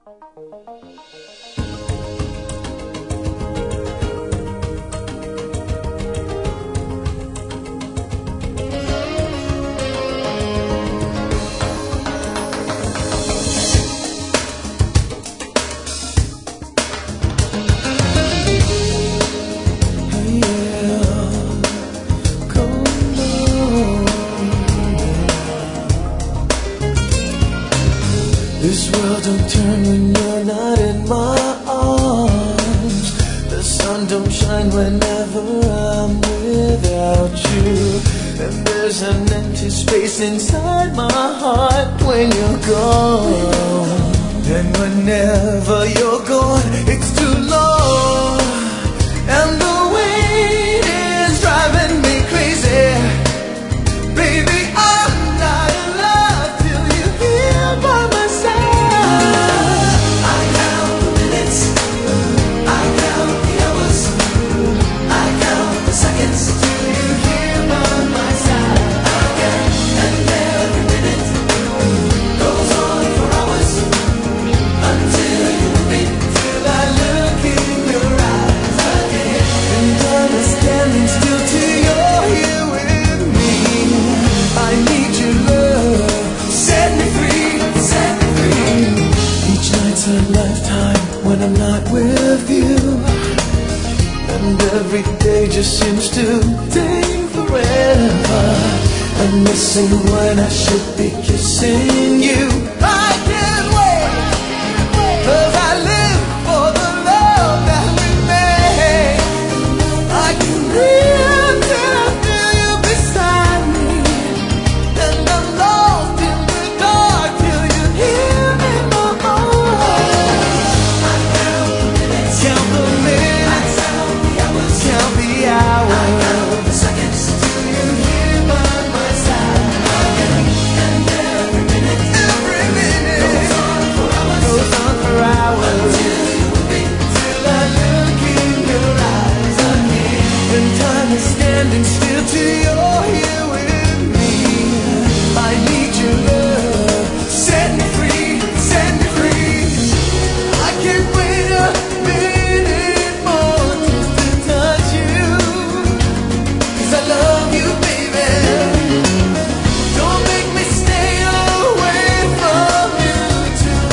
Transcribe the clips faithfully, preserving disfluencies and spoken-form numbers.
This world don't turn when you're not in my arms. The sun don't shine whenever I'm without you. And there's an empty space inside my heart when you're gone. And whenever you're gone, it's too long. And the weight is driving me crazy. Baby, I'm not alive till you're here by my side. I count the minutes, I count the hours, I count the seconds till you're here by my side. I count, and every minute goes on for hours, until you meet, till I look in your eyes again. And I'm standing still till you're here with me. I need your love, set me free, set me free. Each night's a lifetime when I'm not with you. And every day just seems to take forever. I'm missing when I should be kissing you. I can't wait, 'cause I live for the love that we made. I can breathe till I feel you beside me. And I'm lost in the dark till you hear me in my arms. I count the minutes, count the minutes, I count the hours, count the hours, I count the seconds till you're here by my side. I count, and every minute, every minute goes on for hours, goes on for hours, until you meet, till I look in your eyes again. And time is standing still till you're here with me. I need your love, set me free, set me free. I can't wait a minute more just to touch you, 'cause I love you, baby. Don't make me stay away from you too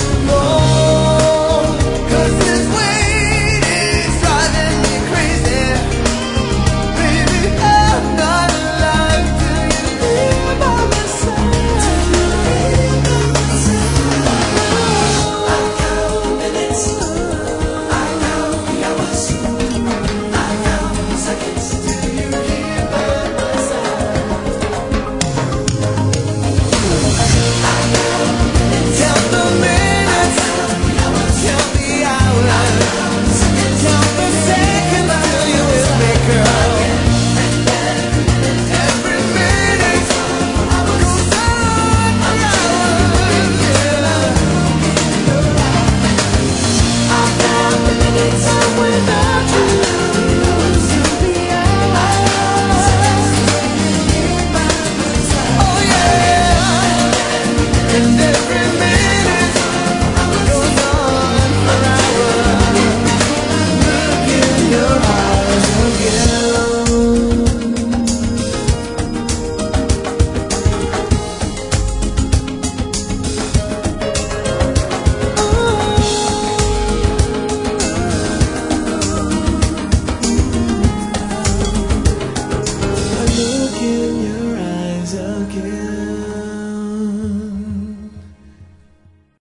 long, 'cause this weight is driving me crazy. Baby, I'm not alive till you're here by my side. I count the minutes, I count the hours, I count the seconds till you're here by my side. Count the minutes, count the hours, count the seconds till you're with me, girl. Every minute goes on for hours, yeah. I count the minutes I'm without you, till the hours. Oh yeah, and every minute goes on for hours. Look in your eyes again. I look in your eyes again.